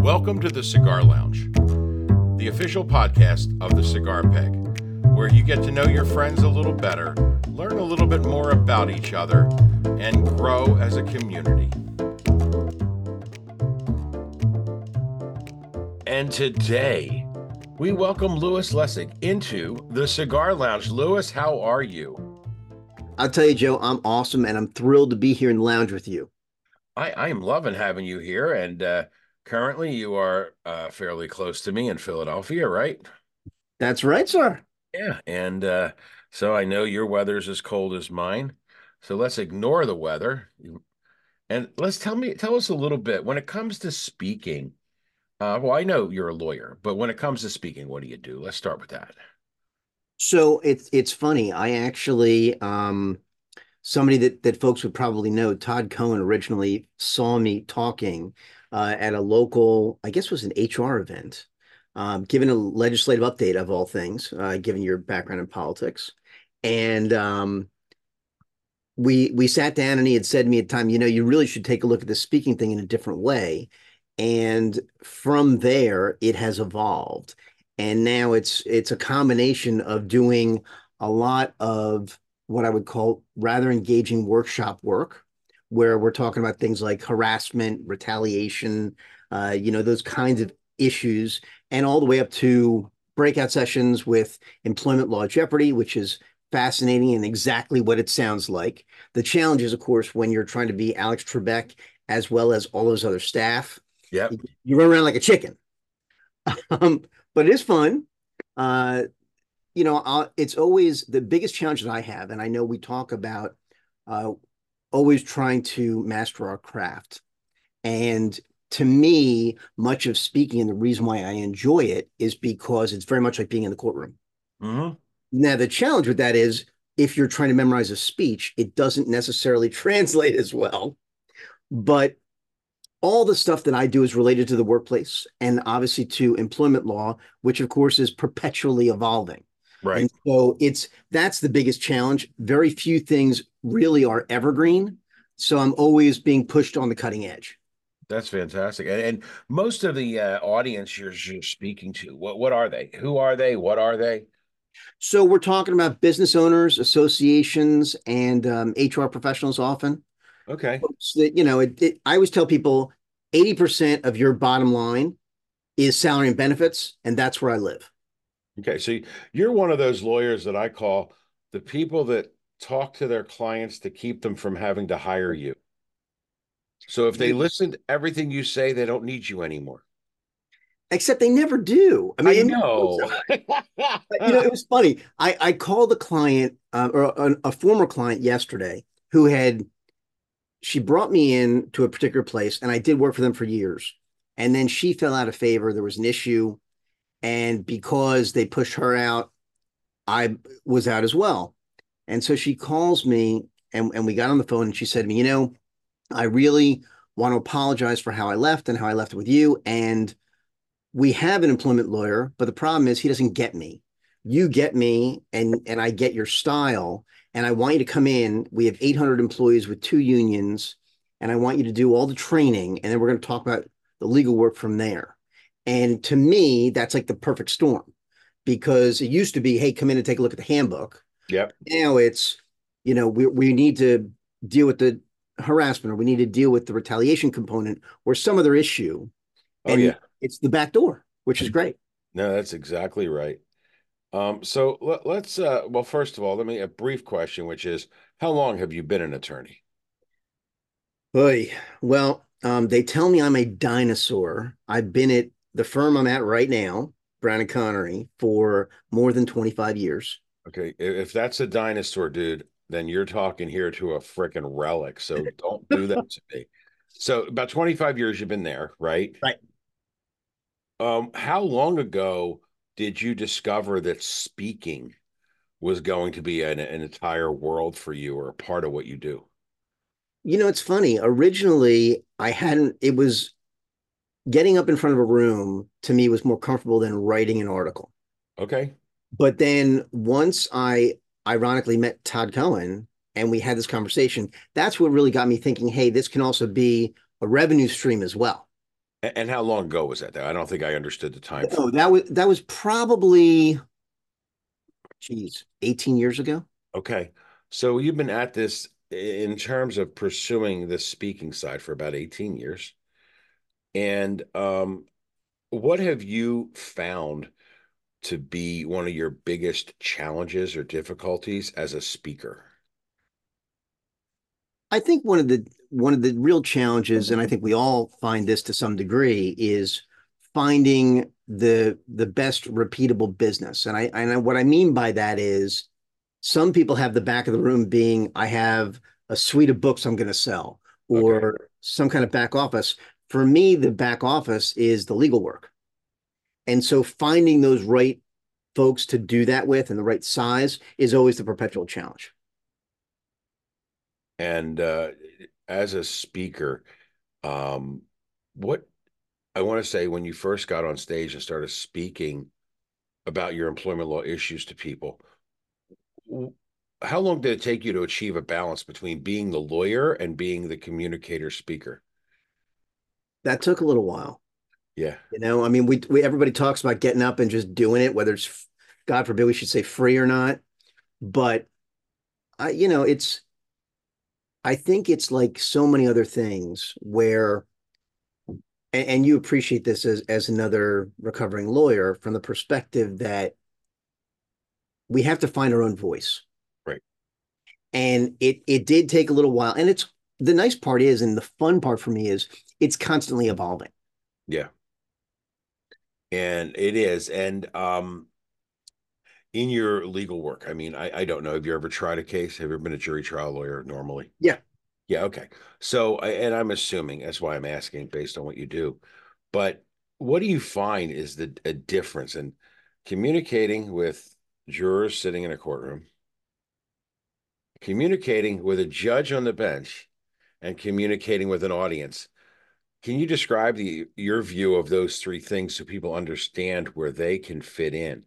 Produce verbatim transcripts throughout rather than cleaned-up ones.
Welcome to the Cigar Lounge, the official podcast of the Cigar Peg, where you get to know your friends a little better, learn a little bit more about each other, and grow as a community. And today, we welcome Louis Lessig into the Cigar Lounge. Louis, how are you? I'll tell you, Joe, I'm awesome, and I'm thrilled to be here in the lounge with you. I, I am loving having you here, and uh, currently you are uh, fairly close to me in Philadelphia, right? That's right, sir. Yeah, and uh, so I know your weather's as cold as mine. So let's ignore the weather, and let's tell me tell us a little bit when it comes to speaking. Uh, well, I know you're a lawyer, but when it comes to speaking, what do you do? Let's start with that. So it's it's funny. I actually um somebody that that folks would probably know, Todd Cohen originally saw me talking uh, at a local, I guess it was an H R event, um, giving a legislative update of all things, uh, given your background in politics. And um, we we sat down and he had said to me at the time, you know, you really should take a look at the speaking thing in a different way. And from there, it has evolved. And now it's it's a combination of doing a lot of what I would call rather engaging workshop work, where we're talking about things like harassment, retaliation, uh, you know, those kinds of issues, and all the way up to breakout sessions with employment law jeopardy, which is fascinating and exactly what it sounds like. The challenge is, of course, when you're trying to be Alex Trebek as well as all those other staff, Yep. you run around like a chicken. um, but it is fun. Uh, you know, I'll, it's always the biggest challenge that I have, and I know we talk about uh, always trying to master our craft. And to me, much of speaking and the reason why I enjoy it is because it's very much like being in the courtroom. Mm-hmm. Now, the challenge with that is if you're trying to memorize a speech, it doesn't necessarily translate as well. But all the stuff that I do is related to the workplace and obviously to employment law, which of course is perpetually evolving. Right. And so it's that's the biggest challenge. Very few things really are evergreen. So I'm always being pushed on the cutting edge. That's fantastic. And, and most of the uh, audience you're, you're speaking to, what what are they? Who are they? What are they? So we're talking about business owners, associations, and um, H R professionals often. Okay. So that, you know, it, it, I always tell people eighty percent of your bottom line is salary and benefits, and that's where I live. Okay. So you're one of those lawyers that I call the people that talk to their clients to keep them from having to hire you. So if they listen to everything you say, they don't need you anymore. Except they never do. I I mean, know. you know, it was funny. I, I called a client uh, or a, a former client yesterday who had, she brought me in to a particular place and I did work for them for years. And then she fell out of favor. There was an issue. And because they pushed her out, I was out as well. And so she calls me and, and we got on the phone and she said to me, you know, I really want to apologize for how I left and how I left it with you. And we have an employment lawyer, but the problem is he doesn't get me. You get me and, and I get your style. And I want you to come in. We have eight hundred employees with two unions. And I want you to do all the training. And then we're going to talk about the legal work from there. And to me, that's like the perfect storm because it used to be, hey, come in and take a look at the handbook. Yep. Now it's, you know, we, we need to deal with the harassment or we need to deal with the retaliation component or some other issue. Oh, And yeah. it's the back door, which is great. No, that's exactly right. Um, so let, let's, uh, well, first of all, let me a brief question, which is, how long have you been an attorney? Oy. Well, um, they tell me I'm a dinosaur. I've been at the firm I'm at right now, Brown and Connery, for more than twenty-five years. Okay, if that's a dinosaur, dude, then you're talking here to a freaking relic. So don't do that to me. So about twenty-five years you've been there, right? Right. Um, how long ago did you discover that speaking was going to be an, an entire world for you or a part of what you do? You know, it's funny. Originally, I hadn't, it was getting up in front of a room to me was more comfortable than writing an article. Okay. But then once I ironically met Todd Cohen and we had this conversation, that's what really got me thinking, hey, this can also be a revenue stream as well. And, and how long ago was that, though? I don't think I understood the time Oh, frame. that was that was probably, geez, eighteen years ago. Okay. So you've been at this in terms of pursuing the speaking side for about eighteen years. And um, what have you found to be one of your biggest challenges or difficulties as a speaker? I think one of the one of the real challenges, and I think we all find this to some degree, is finding the the best repeatable business. And I and what I mean by that is some people have the back of the room being, I have a suite of books I'm going to sell, Okay. or some kind of back office. For me, the back office is the legal work. And so finding those right folks to do that with and the right size is always the perpetual challenge. And uh, as a speaker, um, what I want to say when you first got on stage and started speaking about your employment law issues to people, how long did it take you to achieve a balance between being the lawyer and being the communicator speaker? That took a little while. Yeah. You know, I mean, we, we everybody talks about getting up and just doing it, whether it's, God forbid, we should say free or not. But I, you know, it's I think it's like so many other things where, and, and you appreciate this as as another recovering lawyer from the perspective that we have to find our own voice. Right. And it it did take a little while. And it's the nice part is, and the fun part for me is it's constantly evolving. Yeah. And it is. And um, in your legal work, I mean, I, I don't know. Have you ever tried a case? Have you ever been a jury trial lawyer normally? Yeah. Yeah. Okay. So, and I'm assuming that's why I'm asking based on what you do. But what do you find is the a difference in communicating with jurors sitting in a courtroom, communicating with a judge on the bench, and communicating with an audience? Can you describe the your view of those three things so people understand where they can fit in?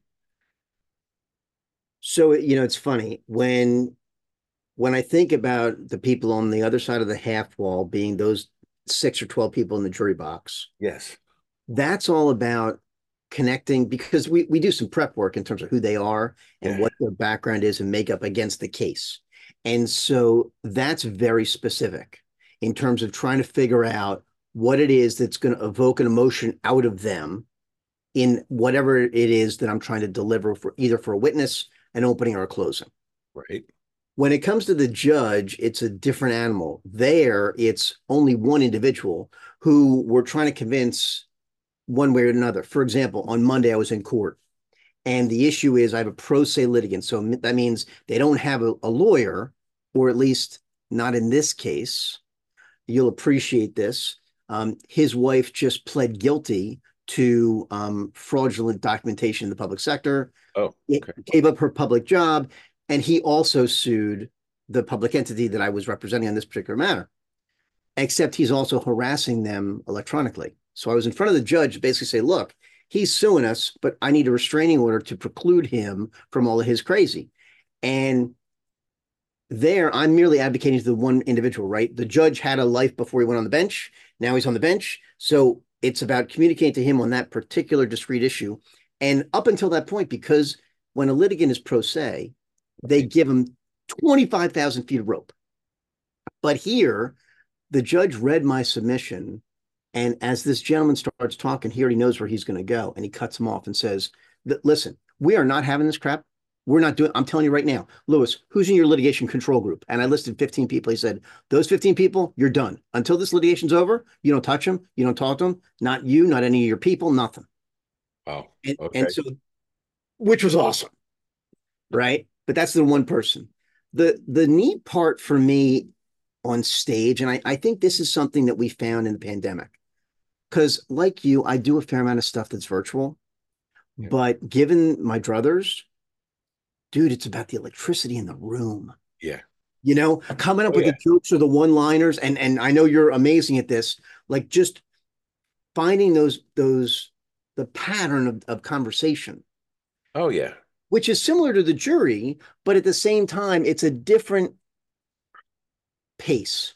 So, you know, it's funny when when I think about the people on the other side of the half wall being those six or twelve people in the jury box, Yes. that's all about connecting because we, we do some prep work in terms of who they are and Yeah. what their background is and makeup against the case. And so that's very specific in terms of trying to figure out what it is that's going to evoke an emotion out of them in whatever it is that I'm trying to deliver for either for a witness, an opening, or a closing. Right. When it comes to the judge, it's a different animal. There, it's only one individual who we're trying to convince one way or another. For example, on Monday, I was in court, and the issue is I have a pro se litigant. So that means they don't have a, a lawyer, or at least not in this case. You'll appreciate this. Um, his wife just pled guilty to um, fraudulent documentation in the public sector. Oh, It okay. gave up her public job, and he also sued the public entity that I was representing on this particular matter, except he's also harassing them electronically. So I was in front of the judge to basically say, look, he's suing us, but I need a restraining order to preclude him from all of his crazy. And there, I'm merely advocating to the one individual, right? The judge had a life before he went on the bench. Now he's on the bench. So it's about communicating to him on that particular discrete issue. And up until that point, because when a litigant is pro se, they Right. give him twenty-five thousand feet of rope. But here, the judge read my submission. And as this gentleman starts talking, he already knows where he's going to go. And he cuts him off and says, listen, we are not having this crap. We're not doing, I'm telling you right now, Lewis, who's in your litigation control group? And I listed fifteen people. He said, those fifteen people, you're done. Until this litigation's over, you don't touch them. You don't talk to them. Not you, not any of your people, nothing. Oh, And, and okay. so, which was awesome, right? But that's the one person. The, the neat part for me on stage, and I, I think this is something that we found in the pandemic, because like you, I do a fair amount of stuff that's virtual. Yeah. But given my druthers, dude, it's about the electricity in the room. Yeah. You know, coming up Oh, with the yeah. jokes or the one-liners, and and I know you're amazing at this. Like just finding those those the pattern of, of conversation, Oh, yeah. which is similar to the jury, but at the same time, it's a different pace.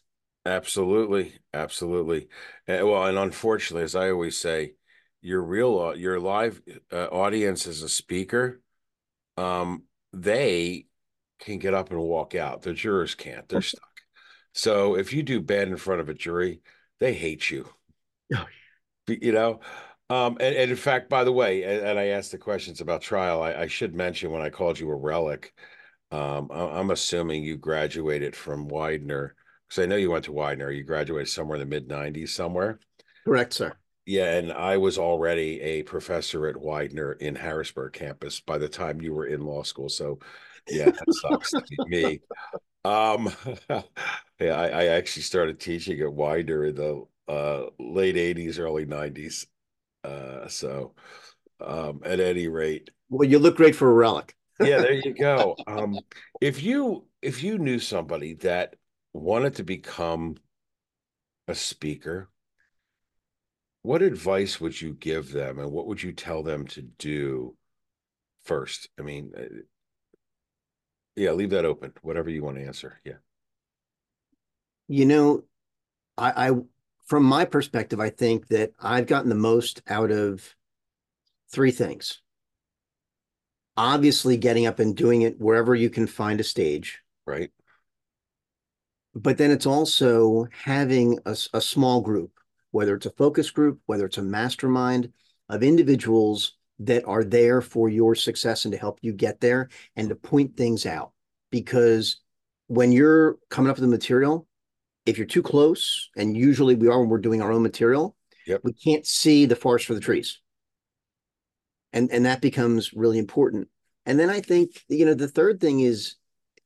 Absolutely, absolutely. And, well, and unfortunately, as I always say, your real au- your live uh, audience as a speaker, um, they can get up and walk out. The jurors can't. They're stuck. So if you do bad in front of a jury, they hate you. Yeah. You know, um, and, and in fact, by the way, and, and I asked the questions about trial. I, I should mention when I called you a relic. Um, I- I'm assuming you graduated from Widener because I know you went to Widener. You graduated somewhere in the mid nineties, somewhere. Correct, sir. Yeah, and I was already a professor at Widener in Harrisburg campus by the time you were in law school. So, yeah, that sucks to be me. Um, yeah, I, I actually started teaching at Widener in the uh, late eighties, early nineties. Uh, so, um, at any rate, Well, you look great for a relic. yeah, there you go. Um, if you if you knew somebody that wanted to become a speaker, what advice would you give them, and what would you tell them to do first? I mean, uh, yeah, leave that open. Whatever you want to answer. Yeah. You know, I, I from my perspective, I think that I've gotten the most out of three things. Obviously, getting up and doing it wherever you can find a stage, Right. but then it's also having a, a small group, whether it's a focus group, whether it's a mastermind of individuals that are there for your success and to help you get there and to point things out. Because when you're coming up with the material, if you're too close, and usually we are when we're doing our own material, Yep. we can't see the forest for the trees. And and that becomes really important. And then I think, you know, the third thing is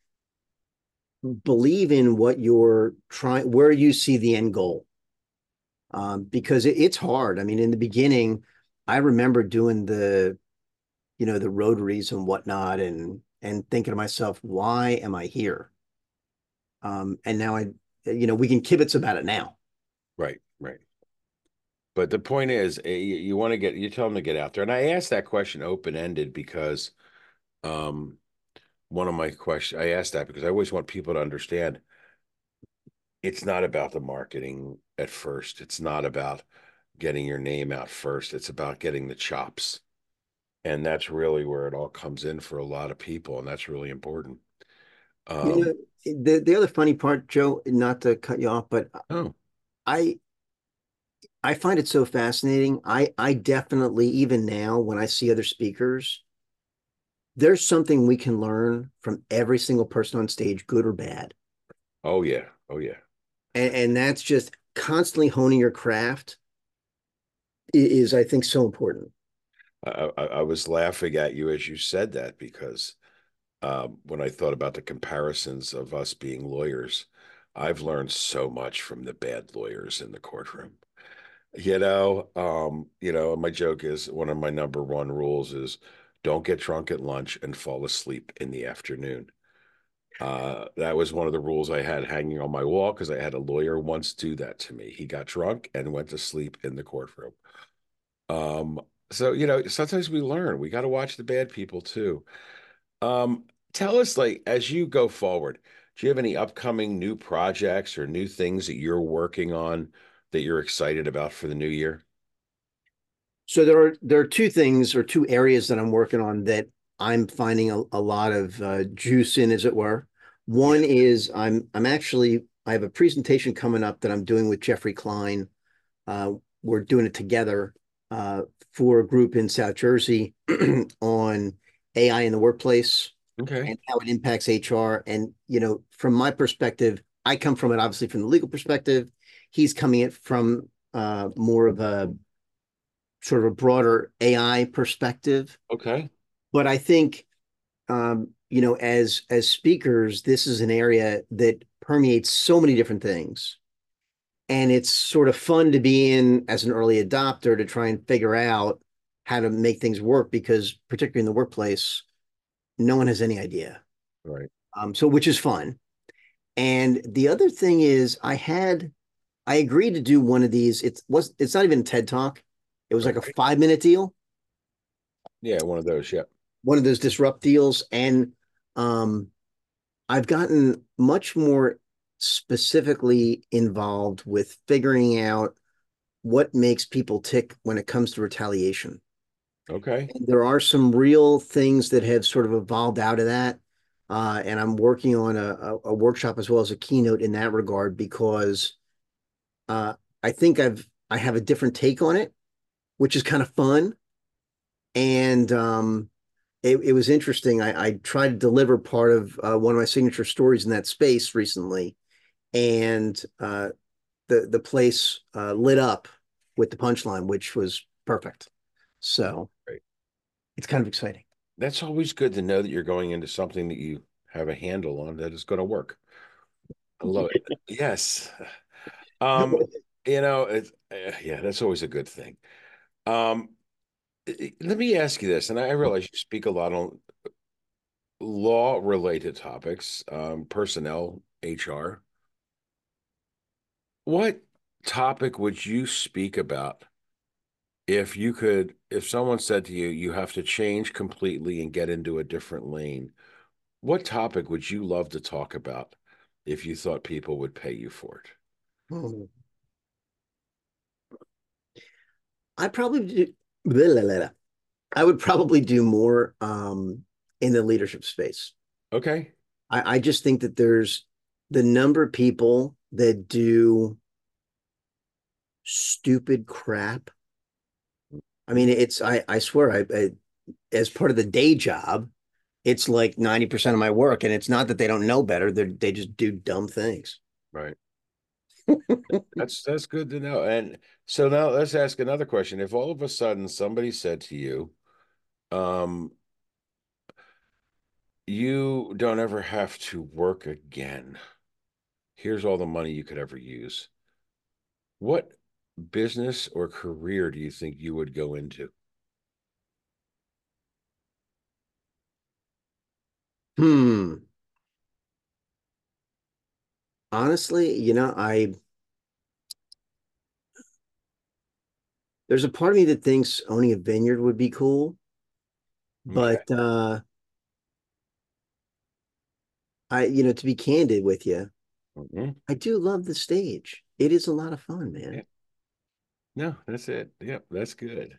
believe in what you're trying, where you see the end goal. Um, because it, it's hard. I mean, in the beginning, I remember doing the, you know, the rotaries and whatnot, and and thinking to myself, why am I here? Um, and now I, you know, we can kibitz about it now. Right. Right. But the point is, eh, you, you want to get you tell them to get out there. And I asked that question open ended because um, one of my questions I asked that because I always want people to understand it's not about the marketing at first. It's not about getting your name out first. It's about getting the chops. And that's really where it all comes in for a lot of people. And that's really important. You Um, know, the the other funny part, Joe, not to cut you off, but oh, I I find it so fascinating. I I definitely, even now when I see other speakers, there's something we can learn from every single person on stage, good or bad. oh yeah. Oh yeah. And and that's just constantly honing your craft is, I think, so important. I, I, I was laughing at you as you said that because um, when I thought about the comparisons of us being lawyers, I've learned so much from the bad lawyers in the courtroom. You know, um, you know, my joke is one of my number one rules is don't get drunk at lunch and fall asleep in the afternoon. Uh, that was one of the rules I had hanging on my wall because I had a lawyer once do that to me. He got drunk and went to sleep in the courtroom. Um, so you know, sometimes we learn. We got to watch the bad people too. Um, tell us, like, as you go forward, do you have any upcoming new projects or new things that you're working on that you're excited about for the new year? So there are there are two things or two areas that I'm working on that I'm finding a, a lot of uh, juice in, as it were. Yeah. One is I'm I'm actually I have a presentation coming up that I'm doing with Jeffrey Klein. Uh, we're doing it together uh, for a group in South Jersey on A I in the workplace Okay. and how it impacts H R. And you know, from my perspective, I come from it obviously from the legal perspective. He's coming it from uh, more of a sort of a broader A I perspective. Okay. But I think um, you know, as as speakers, this is an area that permeates so many different things. And it's sort of fun to be in as an early adopter to try and figure out how to make things work because particularly in the workplace, no one has any idea. Right. Um, so which is fun. And the other thing is I had I agreed to do one of these. It's was it's not even a TED talk. It was like a Okay. five minute deal, Yeah, one of those. Yeah. one of those disrupt deals. And um, I've gotten much more. specifically involved with figuring out what makes people tick when it comes to retaliation. Okay. And there are some real things that have sort of evolved out of that. Uh, and I'm working on a, a, a workshop as well as a keynote in that regard because uh, I think I've I have a different take on it, which is kind of fun. And um, it, it was interesting. I, I tried to deliver part of uh, one of my signature stories in that space recently, and uh, the the place uh, lit up with the punchline, which was perfect. So Great. it's kind of exciting. That's always good to know that you're going into something that you have a handle on that is going to work. I love it. Yes. Um, you know, it's uh, yeah, that's always a good thing. Um, i- let me ask you this, and I realize you speak a lot on law related topics, um, personnel, H R. What topic would you speak about if you could, if someone said to you, you have to change completely and get into a different lane? What topic would you love to talk about if you thought people would pay you for it? I probably do, blah, blah, blah. I would probably do more um, in the leadership space. Okay. I, I just think that there's the number of people that do stupid crap. I mean, it's I I swear I, I as part of the day job, it's like ninety percent of my work, and it's not that they don't know better, they they just do dumb things. Right. That's that's good to know. And so now let's ask another question. If all of a sudden somebody said to you, um, you don't ever have to work again. Here's all the money you could ever use. What business or career do you think you would go into? Hmm. Honestly, you know, I there's a part of me that thinks owning a vineyard would be cool, Okay. but uh I, you know, to be candid with you, Mhm. I do love the stage. It is a lot of fun, Yeah. man. No, that's it. Yep, that's good.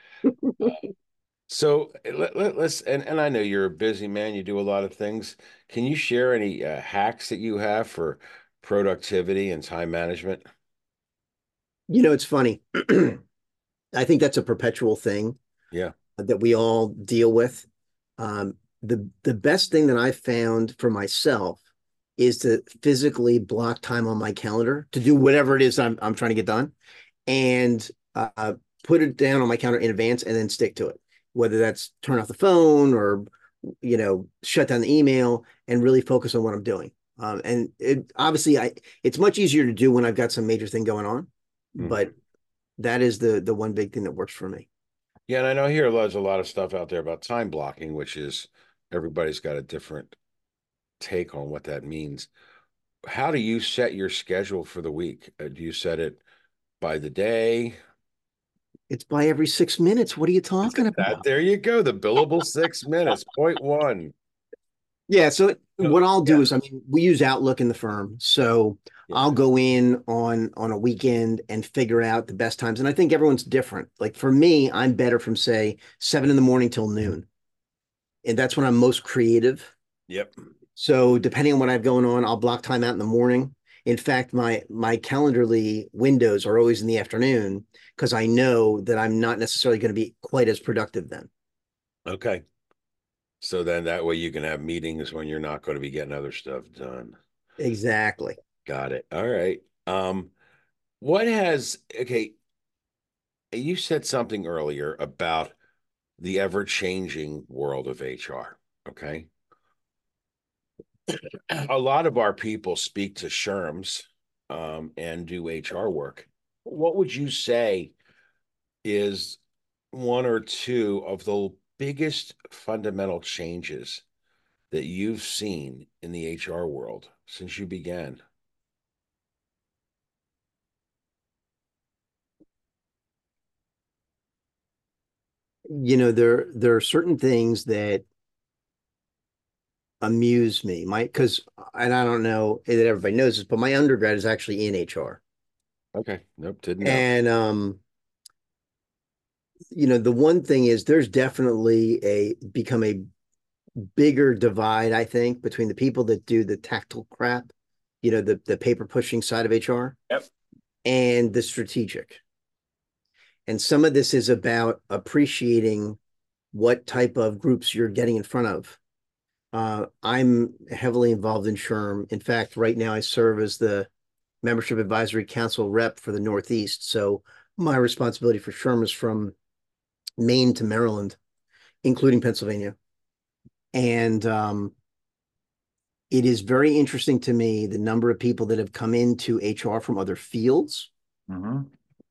So let, let, us and, and I know you're a busy man, you do a lot of things. Can you share any uh, hacks that you have for productivity and time management? You know, it's funny. I think that's a perpetual thing Yeah. that we all deal with. Um, the the best thing that I've found for myself is to physically block time on my calendar to do whatever it is I'm I'm trying to get done, and uh, put it down on my calendar in advance and then stick to it. Whether that's turn off the phone or you know shut down the email and really focus on what I'm doing. Um, and it obviously I it's much easier to do when I've got some major thing going on, but Mhm. that is the the one big thing that works for me. Yeah, and I know here there's a lot of stuff out there about time blocking, which is everybody's got a different take on what that means. How do you set your schedule for the week? Uh, do you set it by the day? It's by every six minutes. What are you Is talking it that? about? There you go. The billable six minutes. Point one. Yeah. So No, what I'll yeah, do is, I mean, we use Outlook in the firm, so yeah. I'll go in on on a weekend and figure out the best times. And I think everyone's different. Like for me, I'm better from say seven in the morning till noon, and that's when I'm most creative. Yep. So depending on what I have going on, I'll block time out in the morning. In fact, my my calendarly windows are always in the afternoon because I know that I'm not necessarily going to be quite as productive then. Okay. So then that way you can have meetings when you're not going to be getting other stuff done. Exactly. Got it. All right. Um, what has, okay, you said something earlier about the ever-changing world of H R. Okay. A lot of our people speak to SHRMs um, and do H R work. What would you say is one or two of the biggest fundamental changes that you've seen in the H R world since you began? You know, there there are certain things that amuse me. My because and I don't know that everybody knows this, but my undergrad is actually in H R. Okay. Nope, didn't know. And um, you know, the one thing is there's definitely a become a bigger divide, I think, between the people that do the tactile crap, you know, the the paper pushing side of H R Yep. and the strategic. And some of this is about appreciating what type of groups you're getting in front of. Uh, I'm heavily involved in SHRM. In fact, right now I serve as the Membership Advisory Council rep for the Northeast. So my responsibility for SHRM is from Maine to Maryland, including Pennsylvania. And um, it is very interesting to me the number of people that have come into H R from other fields, Mm-hmm.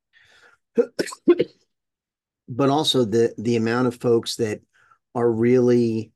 but also the the amount of folks that are really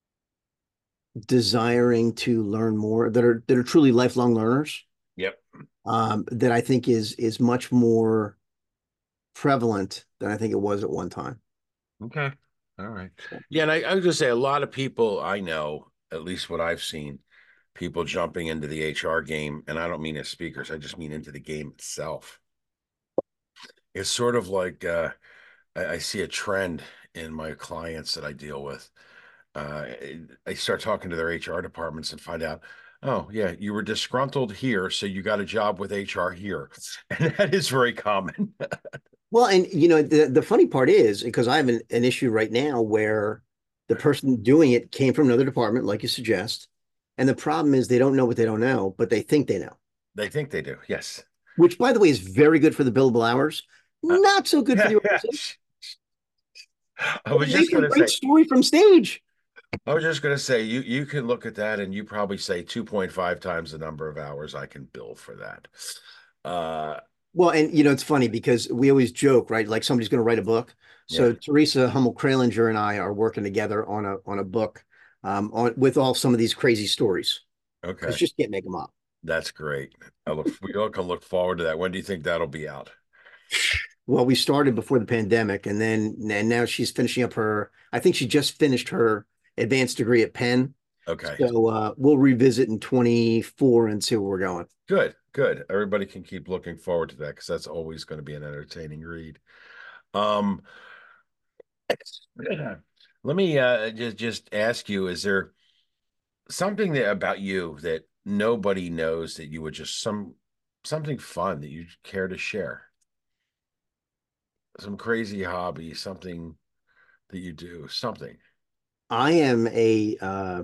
desiring to learn more, that are that are truly lifelong learners. Yep. Um, that I think is is much more prevalent than I think it was at one time. Okay. All right. Yeah, and I, I was gonna say a lot of people I know, at least what I've seen, people jumping into the H R game, and I don't mean as speakers, I just mean into the game itself. It's sort of like uh, I, I see a trend in my clients that I deal with. Uh, I start talking to their H R departments and find out, oh yeah, you were disgruntled here, so you got a job with H R here, and that is very common. Well, and you know, the the funny part is because I have an, an issue right now where the person doing it came from another department, like you suggest, and the problem is they don't know what they don't know, but they think they know. They think they do, yes. Which, by the way, is very good for the billable hours, Uh, not so good for yeah, the yeah. organization. I But was it just makes a gonna great say, story from stage. I was just gonna say, you you can look at that and you probably say two point five times the number of hours I can bill for that. Uh, Well, and you know, it's funny because we always joke, right? Like somebody's going to write a book. yeah, So Teresa Hummel-Kralinger and I are working together on a on a book um, on with all some of these crazy stories because okay, just can't make them up. that's great. I look, we all can look forward to that. When do you think that'll be out? Well, we started before the pandemic, and then and now she's finishing up her. I think she just finished her advanced degree at Penn. Okay, So uh, we'll revisit in twenty-four and see where we're going. good, good. Everybody can keep looking forward to that because that's always going to be an entertaining read. Um, let me uh, just just ask you: is there something that about you that nobody knows that you would just some something fun that you care to share? Some crazy hobby, something that you do, something. I am a uh,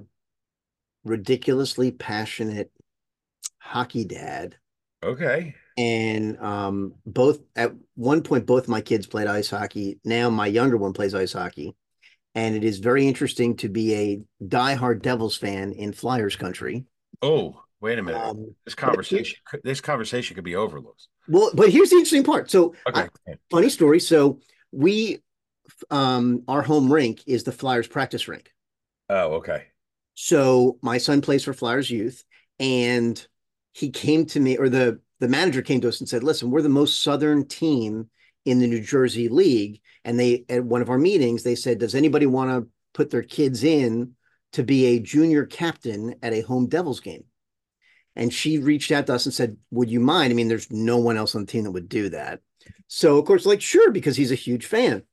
ridiculously passionate hockey dad. Okay. And um, both at one point, both my kids played ice hockey. Now my younger one plays ice hockey. And it is very interesting to be a diehard Devils fan in Flyers country. Oh, wait a minute. Um, This but here, conversation could this conversation could be overlooked. well, but here's the interesting part. So, I, Okay. funny story. So, we, um, our home rink is the Flyers practice rink. Oh, okay. So my son plays for Flyers Youth, and he came to me, or the the manager came to us and said, "Listen, we're the most southern team in the New Jersey League." And they at one of our meetings, they said, "Does anybody want to put their kids in to be a junior captain at a home Devils game?" And she reached out to us and said, "Would you mind?" I mean, there's no one else on the team that would do that. So of course, like sure, because he's a huge fan.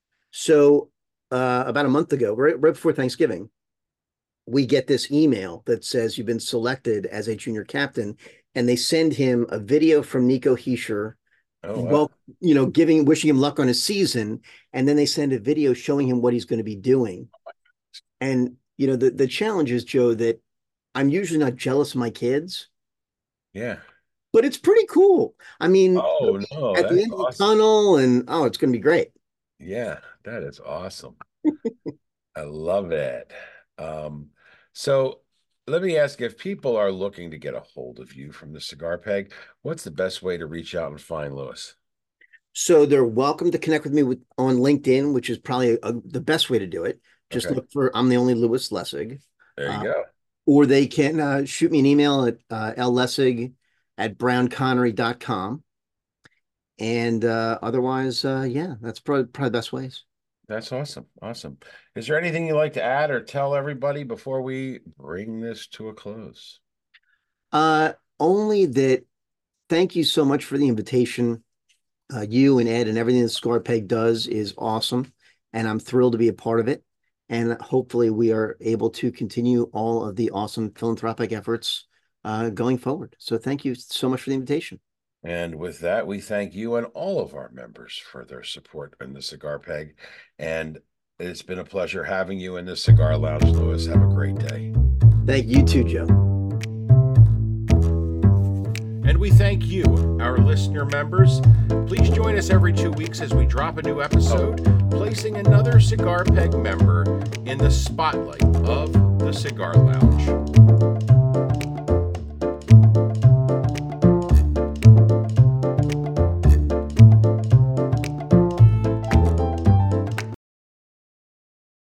So uh, about a month ago, right, right before Thanksgiving, we get this email that says you've been selected as a junior captain, and they send him a video from Nico Hischier, Oh, wow. well, you know, giving wishing him luck on his season, and then they send a video showing him what he's going to be doing. And you know, the the challenge is, Joe, that I'm usually not jealous of my kids, Yeah. but it's pretty cool. I mean, Oh, no, at the that's end of the awesome. tunnel, and oh, it's going to be great. Yeah, that is awesome. I love it. Um, so let me ask if people are looking to get a hold of you from the Cigar Peg, what's the best way to reach out and find Lewis? So they're welcome to connect with me with on LinkedIn, which is probably a, the best way to do it. Just Okay, look for I'm the only Lewis Lessig. there you Uh, go. or they can uh, shoot me an email at uh, lessig at brown connery dot com. And uh, otherwise, uh, yeah, that's probably, probably the best ways. That's awesome. Awesome. Is there anything you'd like to add or tell everybody before we bring this to a close? Uh, only that thank you so much for the invitation. Uh, you and Ed and everything that ScarPeg does is awesome, and I'm thrilled to be a part of it. And hopefully, we are able to continue all of the awesome philanthropic efforts uh, going forward. So, thank you so much for the invitation. And with that, we thank you and all of our members for their support in the Cigar Peg. And it's been a pleasure having you in the Cigar Lounge, Louis. Have a great day. Thank you too, Joe. And we thank you, our listener members. Please join us every two weeks as we drop a new episode, placing another Cigar Peg member in the spotlight of the Cigar Lounge.